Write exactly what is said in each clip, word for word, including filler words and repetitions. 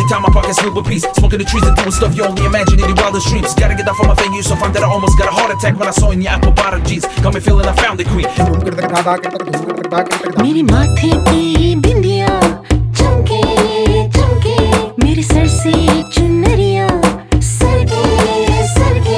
time my pockets filled with peace. Smoking the trees and doing stuff you only imagine in your wildest dreams. Gotta get off on my venue, so find that I almost got a heart attack when I saw in your apple bottom jeans. Got me feeling I found the queen. मेरी माथे की बिंदिया चमके चमके, मेरे sir से चुनरिया सरके सरके।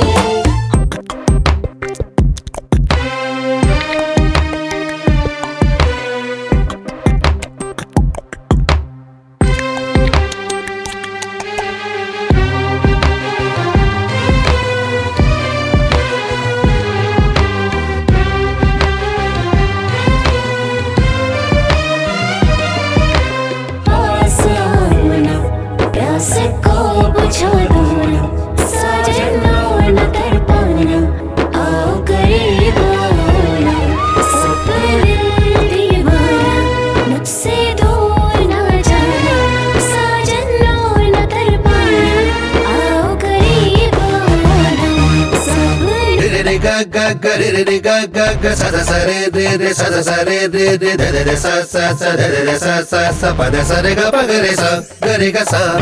ga ga ga re re ga ga ga sa sa sa re re re sa sa sa re re re da da da sa sa sa da da da sa sa sa pa da sa re ga pa ga re sa ga re ga sa.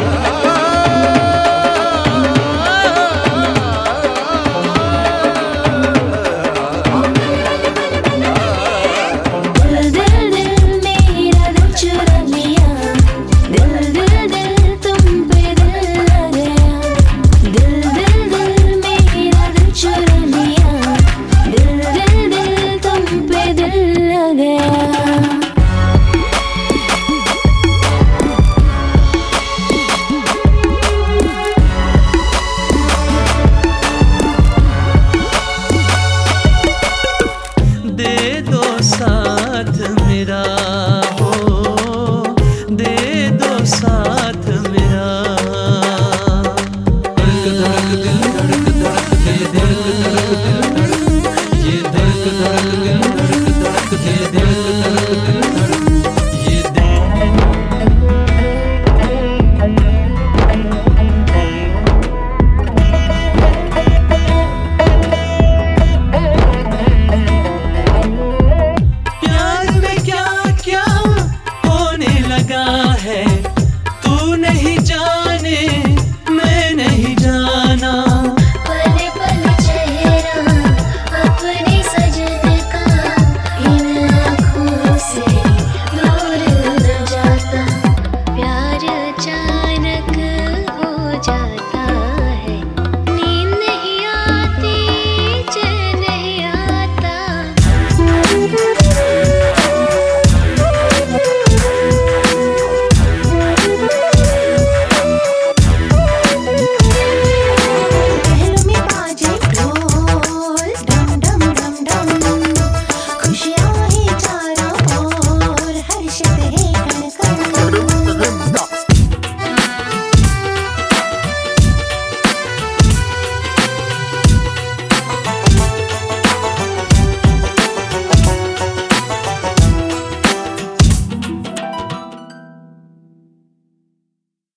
दे दो साथ मेरा।